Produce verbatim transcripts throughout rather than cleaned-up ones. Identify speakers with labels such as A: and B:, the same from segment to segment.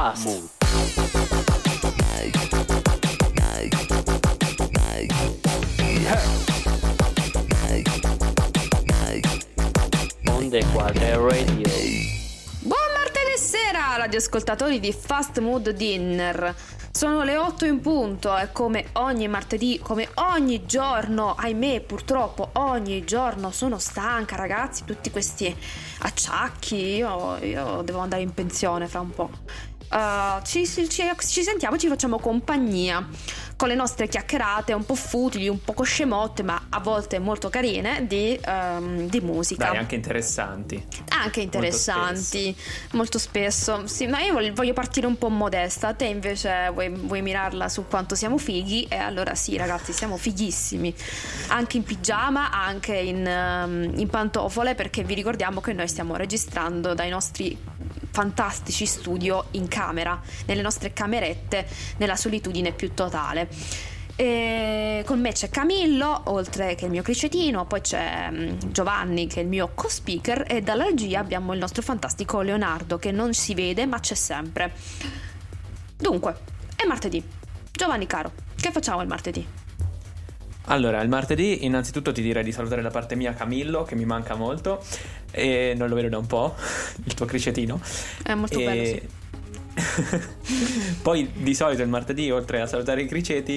A: Fast Mood. Onde Quadre Radio.
B: Buon martedì sera, radioascoltatori di Fast Mood Dinner. Sono le otto in punto e come ogni martedì, come ogni giorno, ahimè purtroppo ogni giorno sono stanca, ragazzi, tutti questi acciacchi, io, io devo andare in pensione fra un po'. Uh, ci, ci, ci sentiamo, ci facciamo compagnia con le nostre chiacchierate un po' futili, un po' scemotте, ma a volte molto carine di, um, di musica.
C: Dai, anche interessanti.
B: Anche interessanti, molto spesso. Molto spesso. Sì, ma io voglio partire un po' modesta. Te invece vuoi, vuoi mirarla su quanto siamo fighi? E allora sì, ragazzi, siamo fighissimi. Anche in pigiama, anche in, um, in pantofole, perché vi ricordiamo che noi stiamo registrando dai nostri fantastici studio in camera, nelle nostre camerette, nella solitudine più totale. E con me c'è Camillo, oltre che il mio cricetino, poi c'è Giovanni che è il mio co-speaker, e dalla regia abbiamo il nostro fantastico Leonardo che non si vede ma c'è sempre. Dunque, è martedì. Giovanni caro, che facciamo il martedì?
C: Allora, il martedì innanzitutto ti direi di salutare da parte mia Camillo, che mi manca molto e non lo vedo da un po', il tuo cricetino.
B: È molto
C: e...
B: bello, sì.
C: Poi di solito il martedì, oltre a salutare i criceti,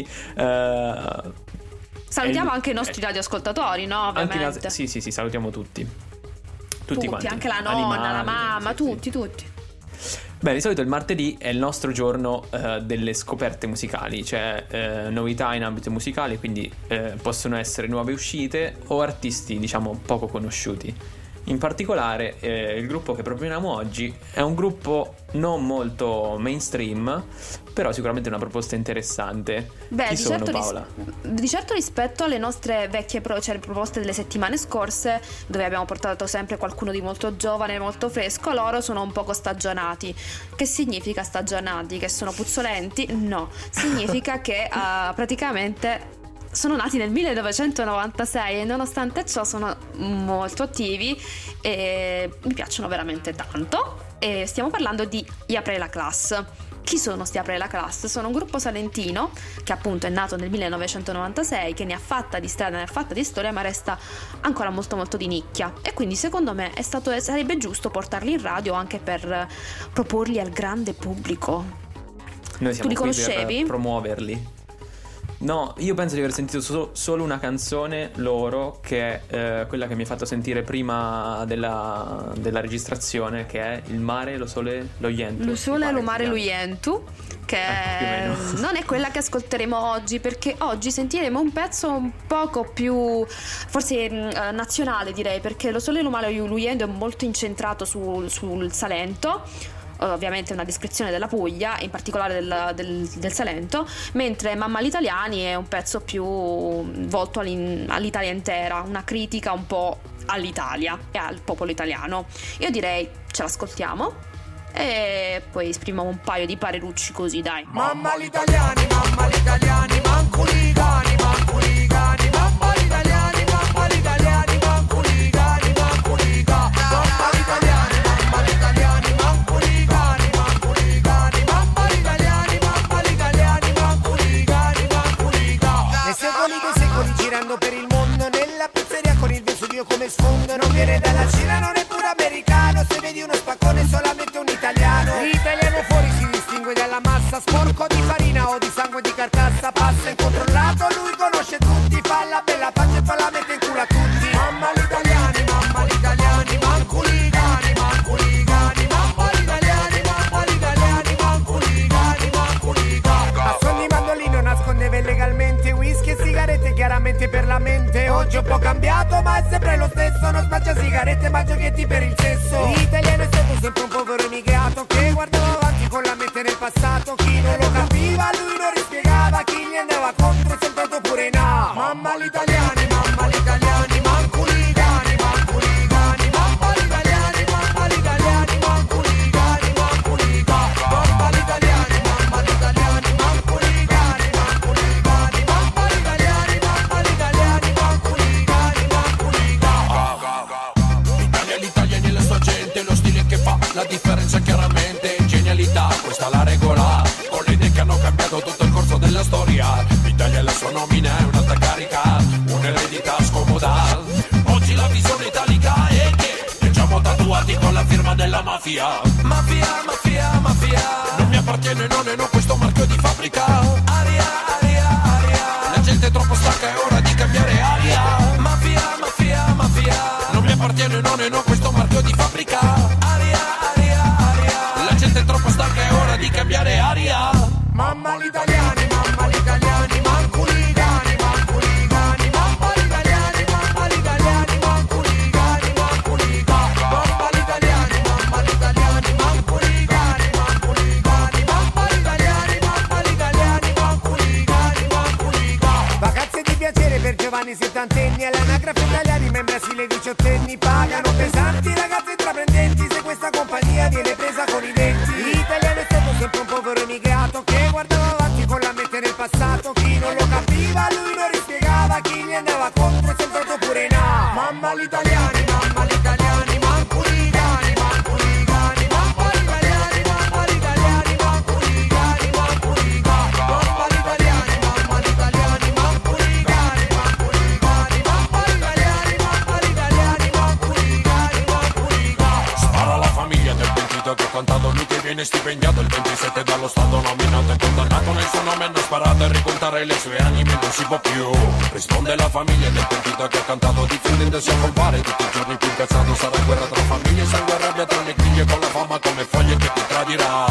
C: uh,
B: salutiamo
C: il...
B: anche i nostri radioascoltatori, no? Ovviamente.
C: Anche no... Sì, sì, sì, salutiamo tutti. Tutti,
B: tutti
C: quanti.
B: Anche la nonna,
C: Animali,
B: la mamma,
C: sì,
B: tutti,
C: sì.
B: tutti.
C: Beh, di solito il martedì è il nostro giorno uh, delle scoperte musicali, cioè uh, novità in ambito musicale, quindi uh, possono essere nuove uscite o artisti, diciamo, poco conosciuti. In particolare eh, il gruppo che proponiamo oggi è un gruppo non molto mainstream, però sicuramente una proposta interessante.
B: Beh,
C: Chi
B: di,
C: sono,
B: certo
C: Paola?
B: ris- di certo rispetto alle nostre vecchie pro- cioè le proposte delle settimane scorse, dove abbiamo portato sempre qualcuno di molto giovane, molto fresco, loro sono un poco stagionati. Che significa stagionati? Che sono puzzolenti? No, significa che uh, praticamente sono nati nel millenovecentonovantasei e nonostante ciò sono molto attivi e mi piacciono veramente tanto. E stiamo parlando di Gli Apre la Class. Chi sono sti Apre la Class? Sono un gruppo salentino che appunto è nato nel millenovecentonovantasei, che ne ha fatta di strada, ne ha fatta di storia, ma resta ancora molto molto di nicchia, e quindi secondo me è stato, sarebbe giusto portarli in radio anche per proporli al grande pubblico.
C: Noi siamo
B: tu li
C: qui
B: conoscevi?
C: Per promuoverli. No, io penso di aver sentito so- solo una canzone loro, che è eh, quella che mi ha fatto sentire prima della, della registrazione, che è Il mare, lo sole, lo yentu.
B: Lo sole, lo mare, lo yentu, che
C: eh,
B: non è quella che ascolteremo oggi, perché oggi sentiremo un pezzo un poco più forse eh, nazionale, direi, perché Lo sole, lo mare, lo yentu è molto incentrato sul, sul Salento. Ovviamente una descrizione della Puglia, in particolare del, del, del Salento, mentre Mamma gli italiani è un pezzo più volto all'Italia intera, una critica un po' all'Italia e al popolo italiano. Io direi ce l'ascoltiamo e poi esprimiamo un paio di parerucci così, dai.
D: Mamma gli italiani, mamma gli italiani, manco li cani, manco li cani, mamma gli italiani, mamma gli italiani, manco li cani, manco li cani, mamma gli italiani, mamma gli italiani, manco li cani, manco li cani, mamma gli italiani, mamma gli italiani, manco li cani, manco li cani. Nei secoli dei secoli girando per il mondo, nella pizzeria con il Vesuvio come sfondo, non viene dalla Cina, non è pure americano, se vedi uno spaccone solamente un italiano. L'italiano fuori si distingue dalla massa, sporco di farina o di sangue di carcassa, passa incontrollato, lui conosce tutti, fa la bella pace e fa la mette in culo a tutti. Mamma gli italiani, mamma gli italiani, manco li cani, manco li cani, mamma gli italiani, mamma gli italiani, manco li cani, manco li cani. A suon di mandolino nascondeva illegalmente whisky e sigarette, chiaramente per la mente. Oggi ho un po' cambiato ma è sempre lo stesso, non spaccia sigarette ma giochetti per il sesso. L'italiano è stato sempre un povero immigrato che guardava avanti con la mente nel passato. Chi non lo capiva lui non rispiegava, chi gli andava contro è sempre pure no. Mamma gli italiani, mamma gli italiani, manco li cani, manco li cani, mamma gli italiani, mamma gli italiani, manco li cani, manco li cani, mamma gli italiani, mamma gli italiani, manco li cani, manco li cani, mamma gli italiani, mamma gli italiani, manco li cani, manco li cani.
E: L'Italia, l'Italia e la sua gente, lo stile che fa la differenza chiaramente, genialità, questa la
D: nomina è un'alta carica, un'eredità scomoda. Oggi la visione italica è che viaggiamo tatuati con la firma della mafia. Mafia, mafia, mafia, non mi appartiene, non è no questo marchio di fabbrica. Aria, aria, aria, la gente è troppo stanca, è ora di cambiare aria. Mafia, mafia, mafia, non mi appartiene, non è no questo marchio di fabbrica. Aria, aria, aria, la gente è troppo stanca, è ora di cambiare aria. Mamma gli italiani, mamma gli italiani, manco gli cani, manco gli cani, mamma gli italiani, mamma gli italiani, manco gli cani, manco gli cani, mamma gli italiani, mamma gli italiani, manco gli cani, manco gli cani, mamma gli italiani, mamma gli italiani, manco gli cani, manco gli cani.
A: Vacanze di piacere per giovani settantenni, all'anagrafe italiani, ma in Brasile diciottenni pagano pesanti, ragazzi intraprendenti, se questa compagnia viene presa con i denti. L'italiano è stato sempre un povero emigrato che guardava avanti con la mente nel passato. Chi non lo capiva lui lo rispiegava, chi gli andava contro è soldato pure no. Mamma gli italiani, mamma gli italiani, manco gli cani, manco gli cani, mamma gli italiani, mamma gli italiani, manco gli cani, manco gli cani, mamma gli italiani, mamma gli italiani, manco gli cani, manco gli cani, mamma gli italiani, mamma gli italiani, manco gli cani, manco gli cani.
D: Spara alla famiglia del pentito che ha cantato, lui che viene stipendiato il ventisette dallo Stato, nominato e condannato nel suo nome, hanno sparato a ricontare le sue anime, non si può più. Risponde la famiglia del pentito che ha cantato, difendendosi a colpare tutti i giorni più incazzato. Sarà guerra tra famiglie, sangue e rabbia tra le griglie, con la fama come foglie che ti tradirà.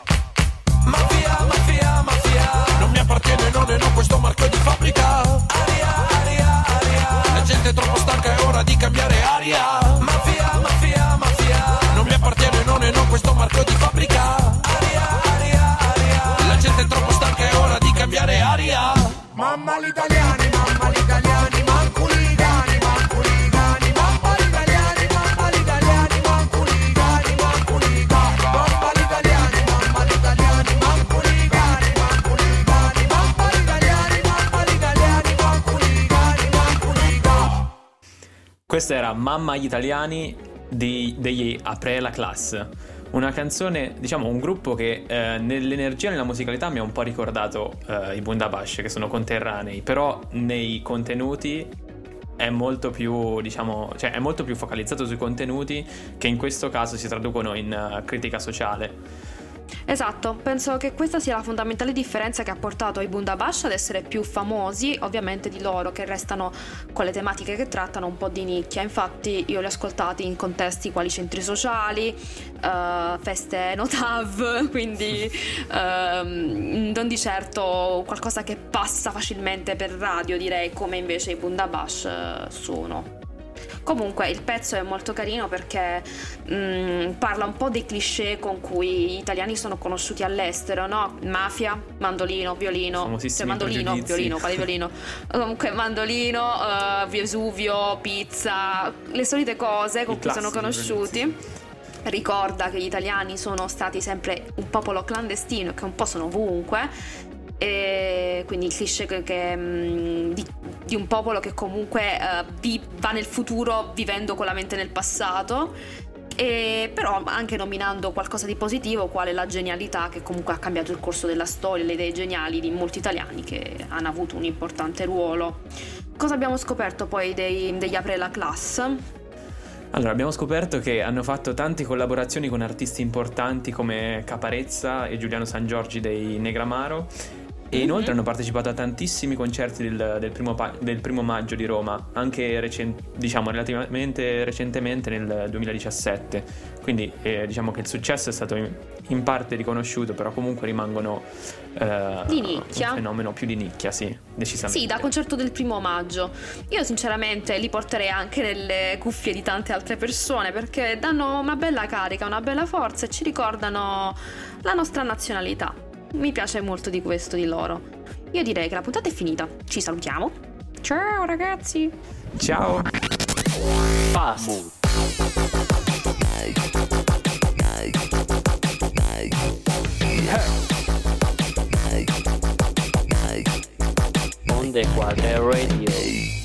D: Mafia, mafia, mafia, non mi appartiene, non è no questo marchio di fabbrica. Aria, aria, aria, la gente è troppo stanca, è ora di cambiare aria. Mafia, mafia, mafia, non mi appartiene, non è no questo marchio di fabbrica. Aria, aria, aria, la gente è troppo stanca, è ora di cambiare aria.
A: Mamma gli italiani, mamma gli italiani, manco gli cani, manco gli cani, mamma gli italiani, mamma gli italiani, manco gli cani, manco gli cani, mamma gli italiani, mamma gli italiani, manco gli cani, manco gli cani, mamma gli italiani, mamma gli italiani, manco gli cani, manco gli cani.
C: Questa era Mamma gli italiani di, degli Après la Classe. Una canzone, diciamo, un gruppo che eh, nell'energia e nella musicalità mi ha un po' ricordato eh, i Bundabash, che sono conterranei, però nei contenuti è molto più, diciamo, cioè è molto più focalizzato sui contenuti, che in questo caso si traducono in uh, critica sociale.
B: Esatto, penso che questa sia la fondamentale differenza che ha portato i Bundabash ad essere più famosi, ovviamente, di loro che restano con le tematiche che trattano un po' di nicchia. Infatti io li ho ascoltati in contesti quali centri sociali, uh, feste notav, quindi uh, non di certo qualcosa che passa facilmente per radio, direi, come invece i Bundabash uh, sono. Comunque il pezzo è molto carino perché mh, parla un po' dei cliché con cui gli italiani sono conosciuti all'estero, no? Mafia, mandolino, violino, cioè mandolino, violino, quale violino? Comunque mandolino, uh, Vesuvio, pizza, le solite cose con cui sono conosciuti. Ricorda che gli italiani sono stati sempre un popolo clandestino e che un po' sono ovunque. E quindi il cliché che, che, mh, di, di un popolo che comunque uh, vi, va nel futuro vivendo con la mente nel passato, e però anche nominando qualcosa di positivo, quale la genialità, che comunque ha cambiato il corso della storia, le idee geniali di molti italiani che hanno avuto un importante ruolo. Cosa abbiamo scoperto poi dei, degli Après la Classe?
C: Allora, abbiamo scoperto che hanno fatto tante collaborazioni con artisti importanti come Caparezza e Giuliano Sangiorgi dei Negramaro. E inoltre mm-hmm. hanno partecipato a tantissimi concerti del, del, primo, del primo maggio di Roma, anche recen- diciamo relativamente recentemente nel duemiladiciassette. Quindi eh, diciamo che il successo è stato in, in parte riconosciuto, però comunque rimangono eh,
B: di nicchia.
C: Un fenomeno più di nicchia, sì, decisamente.
B: Sì, da concerto del primo maggio. Io sinceramente li porterei anche nelle cuffie di tante altre persone, perché danno una bella carica, una bella forza e ci ricordano la nostra nazionalità. Mi piace molto di questo di loro. Io direi che la puntata è finita. Ci salutiamo. Ciao ragazzi.
C: Ciao.
E: Fast. Onde Quadre Radio.